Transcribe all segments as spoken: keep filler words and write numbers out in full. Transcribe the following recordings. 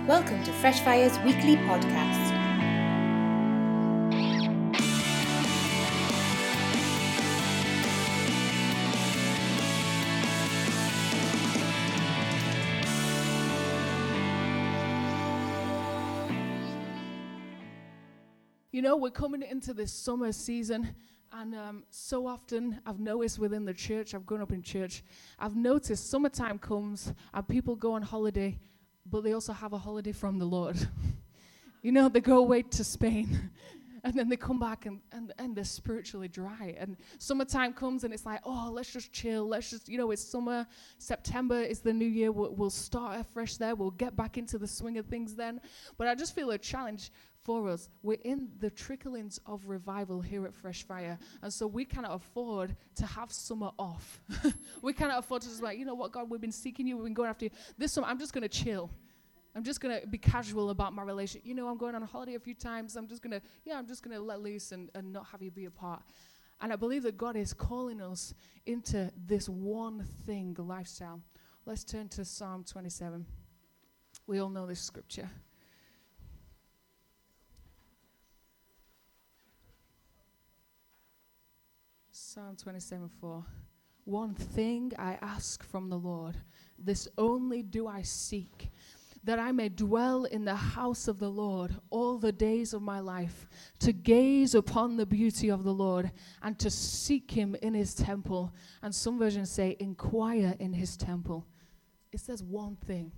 Welcome to Fresh Fire's weekly podcast. You know, we're coming into this summer season, and um, so often I've noticed within the church, I've grown up in church, I've noticed summertime comes and people go on holiday, but they also have a holiday from the Lord. You know, they go away to Spain, and then they come back and, and, and they're spiritually dry. And summertime comes and it's like, oh, let's just chill. Let's just, you know, it's summer. September is the new year. We'll, we'll start afresh there. We'll get back into the swing of things then. But I just feel a challenge for us. We're in the tricklings of revival here at Fresh Fire. And so we cannot afford to have summer off. We cannot afford to just like, you know what, God, we've been seeking you. We've been going after you. This summer, I'm just going to chill. I'm just going to be casual about my relationship. You know, I'm going on a holiday a few times. I'm just going to, yeah, I'm just going to let loose and, and not have you be a part. And I believe that God is calling us into this one thing lifestyle. Let's turn to Psalm twenty-seven. We all know this scripture. Psalm twenty-seven four. One thing I ask from the Lord, this only do I seek, that I may dwell in the house of the Lord all the days of my life, to gaze upon the beauty of the Lord and to seek him in his temple. And some versions say, inquire in his temple. It says one thing.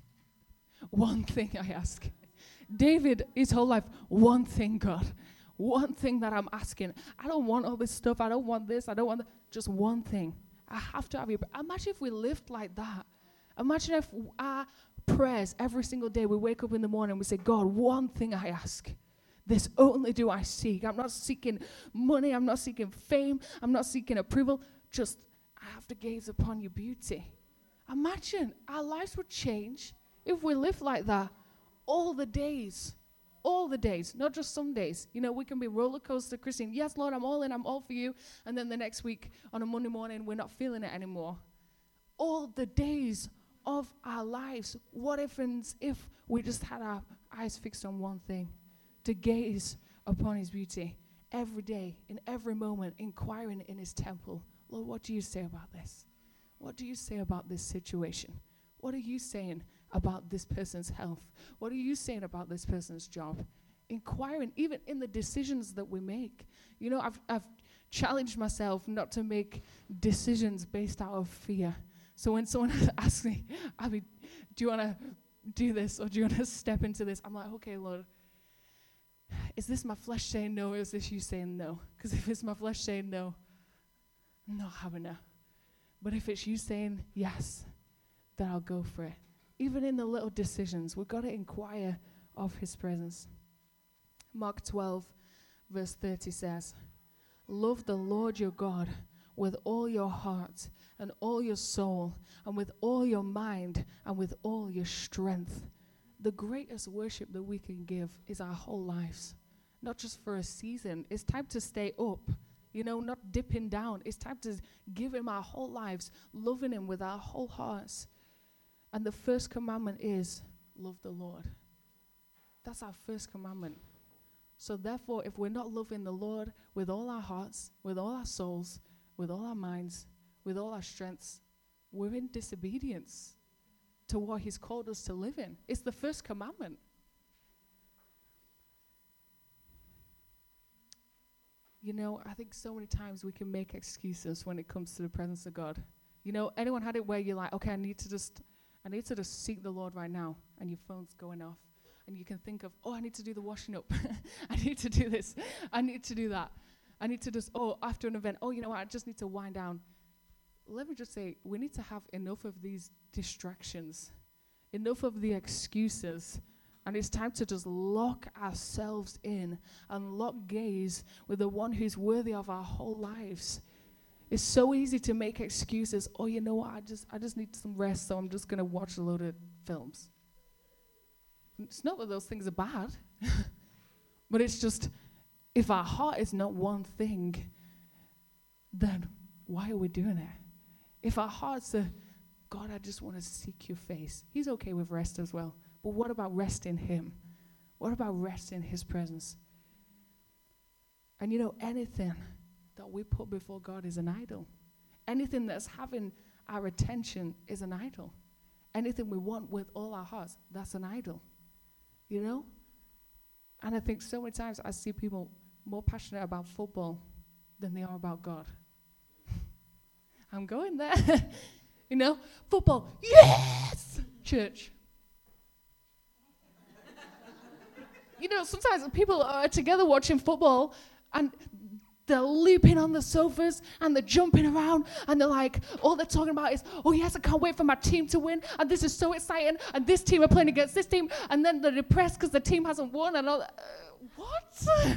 One thing I ask. David, his whole life, one thing, God. One thing that I'm asking. I don't want all this stuff. I don't want this. I don't want that. Just one thing. I have to have you. Imagine if we lived like that. Imagine if our prayers every single day, we wake up in the morning and we say, God, one thing I ask. This only do I seek. I'm not seeking money. I'm not seeking fame. I'm not seeking approval. Just, I have to gaze upon your beauty. Imagine our lives would change if we lived like that all the days. All the days, not just some days. You know, we can be roller coaster Christian. Yes, Lord, I'm all in, I'm all for you. And then the next week on a Monday morning, we're not feeling it anymore. All the days of our lives. What happens if we just had our eyes fixed on one thing? To gaze upon his beauty every day, in every moment, inquiring in his temple. Lord, what do you say about this? What do you say about this situation? What are you saying about this person's health? What are you saying about this person's job? Inquiring, even in the decisions that we make. You know, I've, I've challenged myself not to make decisions based out of fear. So when someone asks me, Abby, do you want to do this or do you want to step into this? I'm like, okay, Lord, is this my flesh saying no or is this you saying no? Because if it's my flesh saying no, I'm not having it. But if it's you saying yes, then I'll go for it. Even in the little decisions, we've got to inquire of his presence. Mark twelve, verse thirty says, love the Lord your God with all your heart and all your soul and with all your mind and with all your strength. The greatest worship that we can give is our whole lives, not just for a season. It's time to stay up, you know, not dipping down. It's time to give him our whole lives, loving him with our whole hearts. And the first commandment is love the Lord. That's our first commandment. So therefore, if we're not loving the Lord with all our hearts, with all our souls, with all our minds, with all our strengths, we're in disobedience to what he's called us to live in. It's the first commandment. You know, I think so many times we can make excuses when it comes to the presence of God. You know, anyone had it where you're like, okay, I need to just... I need to just seek the Lord right now, and your phone's going off, and you can think of, oh, I need to do the washing up. I need to do this. I need to do that. I need to just, oh, after an event, oh, you know what, I just need to wind down. Let me just say, we need to have enough of these distractions, enough of the excuses, and it's time to just lock ourselves in and lock gaze with the one who's worthy of our whole lives. It's so easy to make excuses. Oh, you know what? I just I just need some rest, so I'm just going to watch a load of films. It's not that those things are bad, but it's just, if our heart is not one thing, then why are we doing it? If our hearts are, God, I just want to seek your face. He's okay with rest as well. But what about rest in him? What about rest in his presence? And you know, anything that we put before God is an idol. Anything that's having our attention is an idol. Anything we want with all our hearts, that's an idol. You know? And I think so many times I see people more passionate about football than they are about God. I'm going there. You know? Football, yes! Church. You know, sometimes people are together watching football and they're leaping on the sofas and they're jumping around and they're like, all they're talking about is, oh yes, I can't wait for my team to win and this is so exciting and this team are playing against this team, and then they're depressed because the team hasn't won and all that. Uh, what?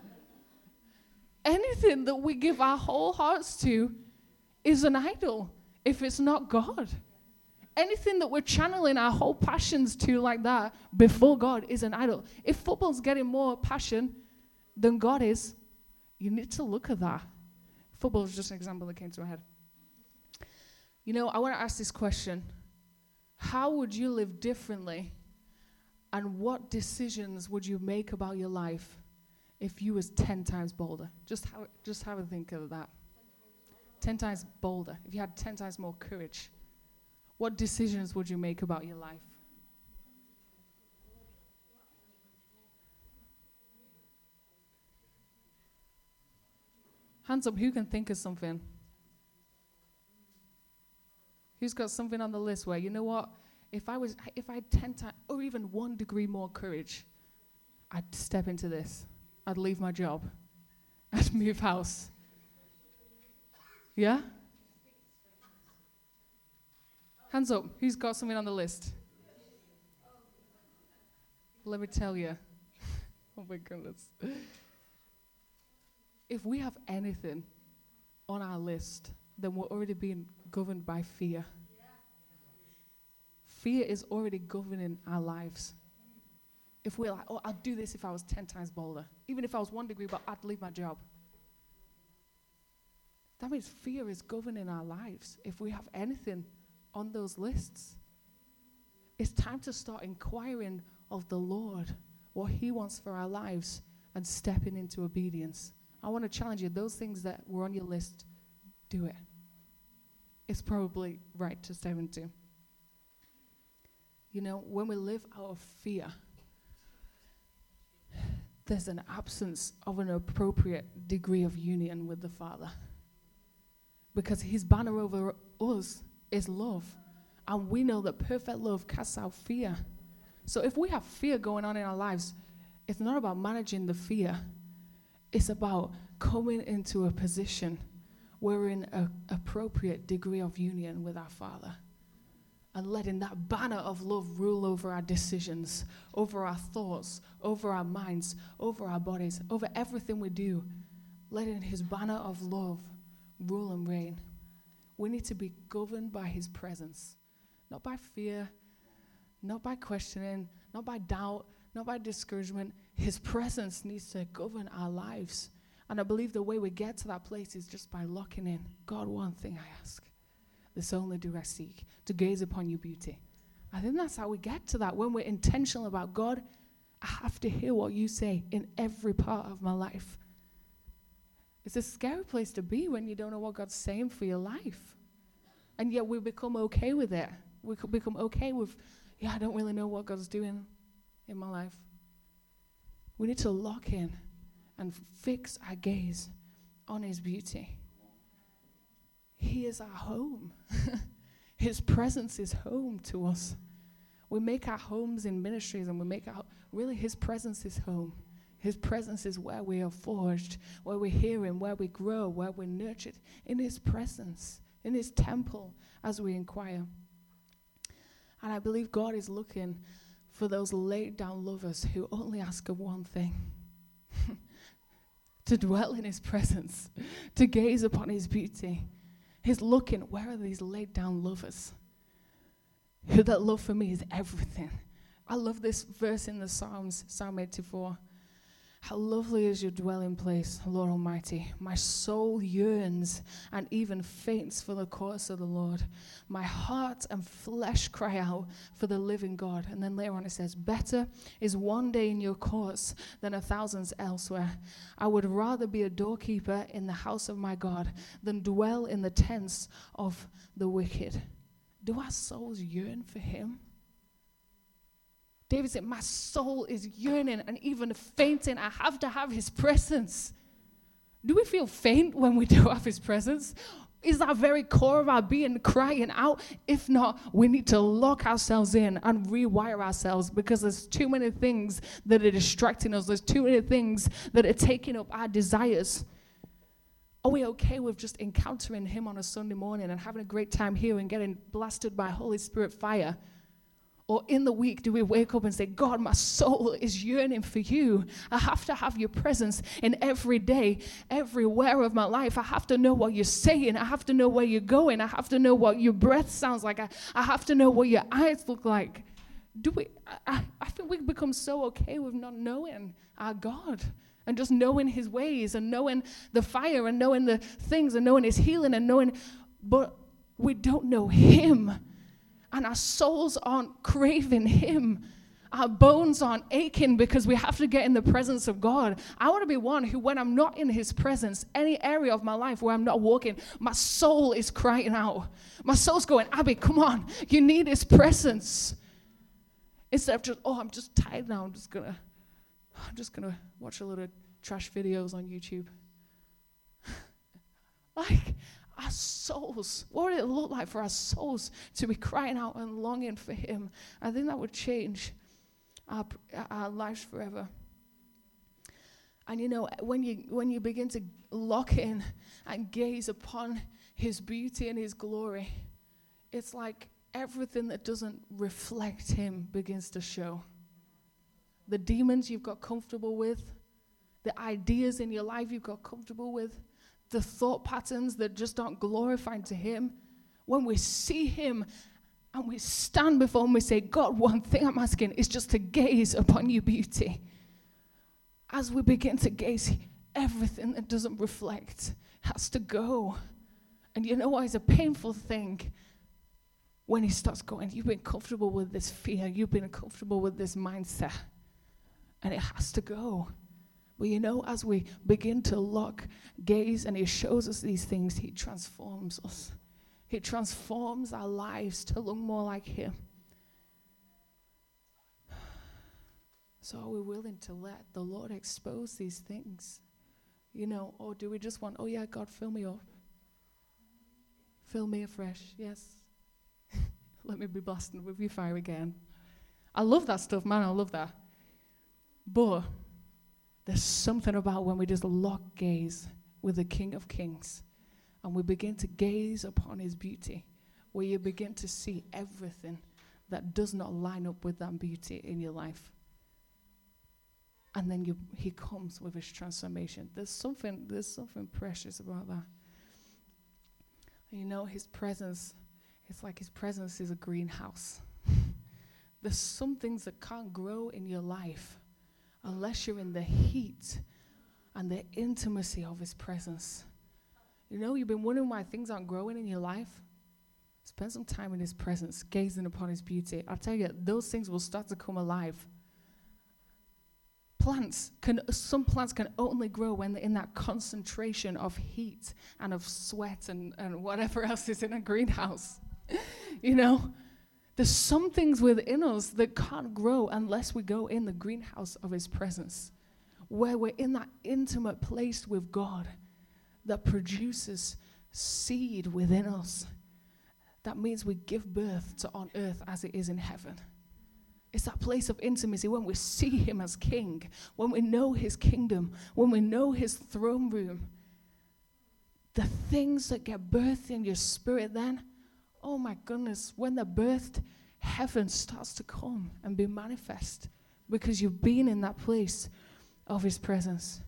Anything that we give our whole hearts to is an idol if it's not God. Anything that we're channeling our whole passions to like that before God is an idol. If football's getting more passion than God is, you need to look at that. Football is just an example that came to my head. You know, I want to ask this question. How would you live differently, and what decisions would you make about your life if you was ten times bolder? Just have, just have a think of that. ten times bolder. If you had ten times more courage, what decisions would you make about your life? Hands up, who can think of something? Who's got something on the list where, you know what, if I was, if I had ten times, or even one degree more courage, I'd step into this. I'd leave my job. I'd move house. Yeah? Hands up, who's got something on the list? Let me tell you. Oh my goodness. If we have anything on our list, then we're already being governed by fear. Yeah. Fear is already governing our lives. If we're like, oh, I'd do this if I was ten times bolder. Even if I was one degree, but I'd leave my job. That means fear is governing our lives. If we have anything on those lists, it's time to start inquiring of the Lord what he wants for our lives and stepping into obedience. I want to challenge you, those things that were on your list, do it. It's probably right to step into. You know, when we live out of fear, there's an absence of an appropriate degree of union with the Father. Because his banner over us is love. And we know that perfect love casts out fear. So if we have fear going on in our lives, it's not about managing the fear. It's about coming into a position where we're in an appropriate degree of union with our Father and letting that banner of love rule over our decisions, over our thoughts, over our minds, over our bodies, over everything we do, letting his banner of love rule and reign. We need to be governed by his presence, not by fear, not by questioning, not by doubt, not by discouragement. His presence needs to govern our lives. And I believe the way we get to that place is just by locking in. God, one thing I ask, this only do I seek, to gaze upon your beauty. I think that's how we get to that. When we're intentional about God, I have to hear what you say in every part of my life. It's a scary place to be when you don't know what God's saying for your life. And yet we become okay with it. We could become okay with, yeah, I don't really know what God's doing in my life. We need to lock in and fix our gaze on his beauty. He is our home. His presence is home to us. We make our homes in ministries, and we make our, really his presence is home. His presence is where we are forged, where we hear him, where we grow, where we're nurtured. In his presence, in his temple, as we inquire. And I believe God is looking for those laid down lovers who only ask of one thing. To dwell in his presence, to gaze upon his beauty. He's looking, where are these laid down lovers? Who that love for me is everything. I love this verse in the Psalms, Psalm eighty-four. How lovely is your dwelling place, Lord Almighty. My soul yearns and even faints for the courts of the Lord. My heart and flesh cry out for the living God. And then later on it says, better is one day in your courts than a thousand elsewhere. I would rather be a doorkeeper in the house of my God than dwell in the tents of the wicked. Do our souls yearn for him? David said, my soul is yearning and even fainting. I have to have his presence. Do we feel faint when we don't have his presence? Is that very core of our being crying out? If not, we need to lock ourselves in and rewire ourselves, because there's too many things that are distracting us. There's too many things that are taking up our desires. Are we okay with just encountering him on a Sunday morning and having a great time here and getting blasted by Holy Spirit fire? Or in the week, do we wake up and say, God, my soul is yearning for you. I have to have your presence in every day, everywhere of my life. I have to know what you're saying. I have to know where you're going. I have to know what your breath sounds like. I, I have to know what your eyes look like. Do we? I, I think we become so okay with not knowing our God and just knowing his ways and knowing the fire and knowing the things and knowing his healing and knowing, but we don't know him. And our souls aren't craving him. Our bones aren't aching because we have to get in the presence of God. I want to be one who, when I'm not in his presence, any area of my life where I'm not walking, my soul is crying out. My soul's going, Abby, come on. You need his presence. Instead of just, oh, I'm just tired now. I'm just going to, I'm just going to watch a lot of trash videos on YouTube. Like, our souls, what would it look like for our souls to be crying out and longing for him? I think that would change our, our lives forever. And you know, when you when you begin to lock in and gaze upon his beauty and his glory, it's like everything that doesn't reflect him begins to show. The demons you've got comfortable with, the ideas in your life you've got comfortable with, the thought patterns that just aren't glorifying to him. When we see him and we stand before him, and we say, God, one thing I'm asking is just to gaze upon your beauty. As we begin to gaze, everything that doesn't reflect has to go. And you know what is a painful thing? When he starts going, you've been comfortable with this fear, you've been comfortable with this mindset, and it has to go. But you know, as we begin to lock gaze and he shows us these things, he transforms us. He transforms our lives to look more like him. So are we willing to let the Lord expose these things? You know, or do we just want, oh yeah, God, fill me up. Fill me afresh, yes. Let me be blasted with your fire again. I love that stuff, man, I love that. But there's something about when we just lock gaze with the King of Kings and we begin to gaze upon his beauty, where you begin to see everything that does not line up with that beauty in your life. And then you, he comes with his transformation. There's something, there's something precious about that. You know, his presence, it's like his presence is a greenhouse. There's some things that can't grow in your life unless you're in the heat and the intimacy of his presence. You know, you've been wondering why things aren't growing in your life. Spend some time in his presence, gazing upon his beauty. I'll tell you, those things will start to come alive. Plants can, some plants can only grow when they're in that concentration of heat and of sweat and, and whatever else is in a greenhouse. You know? There's some things within us that can't grow unless we go in the greenhouse of his presence, where we're in that intimate place with God that produces seed within us. That means we give birth to on earth as it is in heaven. It's that place of intimacy when we see him as king, when we know his kingdom, when we know his throne room. The things that get birthed in your spirit then, oh my goodness, when they're birthed, heaven starts to come and be manifest because you've been in that place of his presence.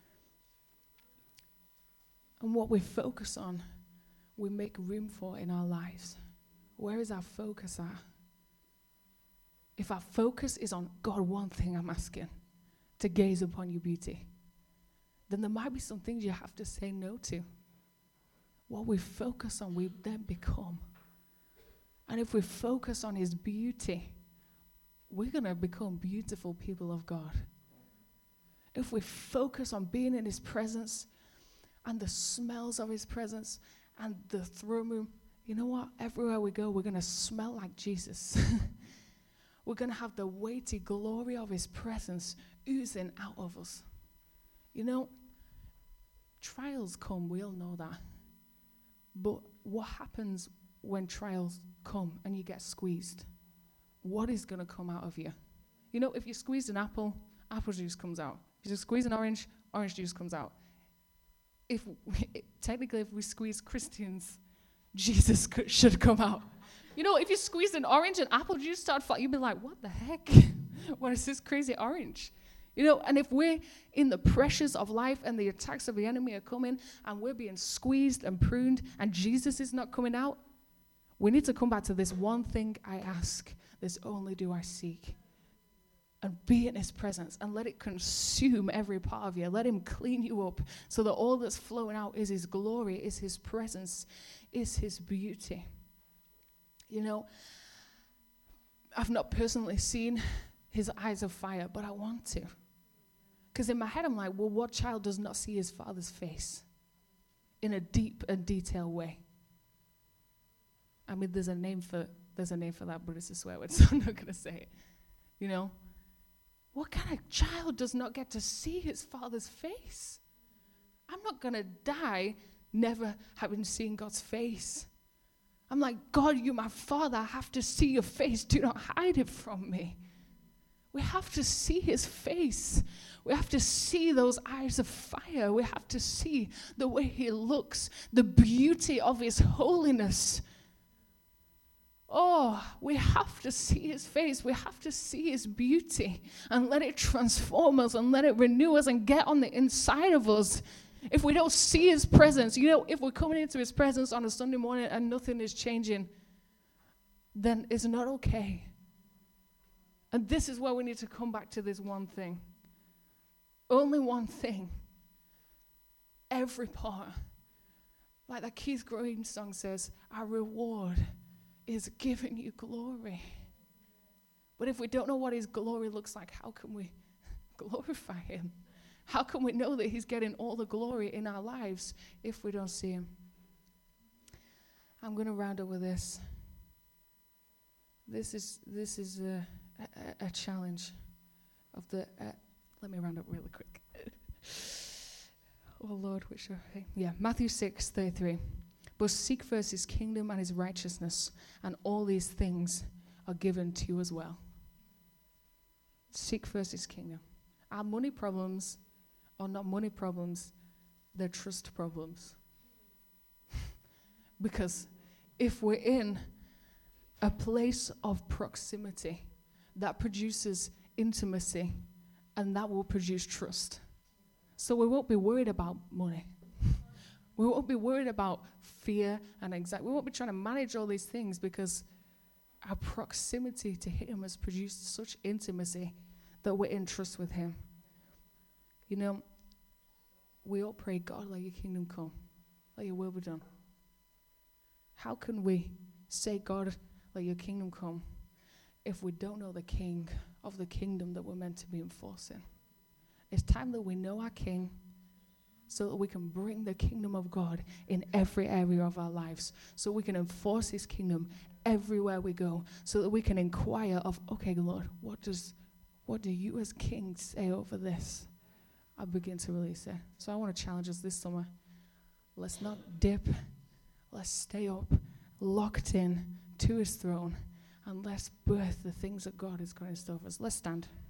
And what we focus on, we make room for in our lives. Where is our focus at? If our focus is on, God, one thing I'm asking, to gaze upon your beauty, then there might be some things you have to say no to. What we focus on, we then become. And if we focus on his beauty, we're going to become beautiful people of God. If we focus on being in his presence and the smells of his presence and the throne room, you know what? Everywhere we go, we're going to smell like Jesus. We're going to have the weighty glory of his presence oozing out of us. You know, trials come, we all know that. But what happens when trials come and you get squeezed? What is going to come out of you? You know, if you squeeze an apple, apple juice comes out. If you squeeze an orange, orange juice comes out. If we, technically, if we squeeze Christians, Jesus could, should come out. You know, if you squeeze an orange and apple juice start falling, you'd be like, what the heck? What is this crazy orange? You know, and if we're in the pressures of life and the attacks of the enemy are coming and we're being squeezed and pruned and Jesus is not coming out, we need to come back to this one thing I ask, this only do I seek. And be in his presence and let it consume every part of you. Let him clean you up so that all that's flowing out is his glory, is his presence, is his beauty. You know, I've not personally seen his eyes of fire, but I want to. Because in my head, I'm like, well, what child does not see his father's face in a deep and detailed way? I mean, there's a name for there's a name for that, but it's a swear word, so I'm not going to say it. You know? What kind of child does not get to see his father's face? I'm not going to die never having seen God's face. I'm like, God, you're my father. I have to see your face. Do not hide it from me. We have to see his face. We have to see those eyes of fire. We have to see the way he looks, the beauty of his holiness. Oh, we have to see his face. We have to see his beauty and let it transform us and let it renew us and get on the inside of us. If we don't see his presence, you know, if we're coming into his presence on a Sunday morning and nothing is changing, then it's not okay. And this is where we need to come back to this one thing. Only one thing. Every part. Like that Keith Green song says, our reward is giving you glory. But if we don't know what his glory looks like, how can we glorify him? How can we know that he's getting all the glory in our lives if we don't see him? I'm going to round up with this. This is this is a, a, a challenge of the. Uh, let me round up really quick. Oh Lord, which are yeah Matthew six thirty-three. But seek first his kingdom and his righteousness, and all these things are given to you as well. Seek first his kingdom. Our money problems are not money problems, they're trust problems. Because if we're in a place of proximity, that produces intimacy, and that will produce trust. So we won't be worried about money. We won't be worried about fear and anxiety. We won't be trying to manage all these things because our proximity to him has produced such intimacy that we're in trust with him. You know, we all pray, God, let your kingdom come. Let your will be done. How can we say, God, let your kingdom come, if we don't know the king of the kingdom that we're meant to be enforcing? It's time that we know our king, so that we can bring the kingdom of God in every area of our lives, so we can enforce his kingdom everywhere we go, so that we can inquire of, okay, Lord, what does, what do you as king say over this? I begin to release it. So I want to challenge us this summer. Let's not dip. Let's stay up, locked in to his throne, and let's birth the things that God is going to store for us. Let's stand.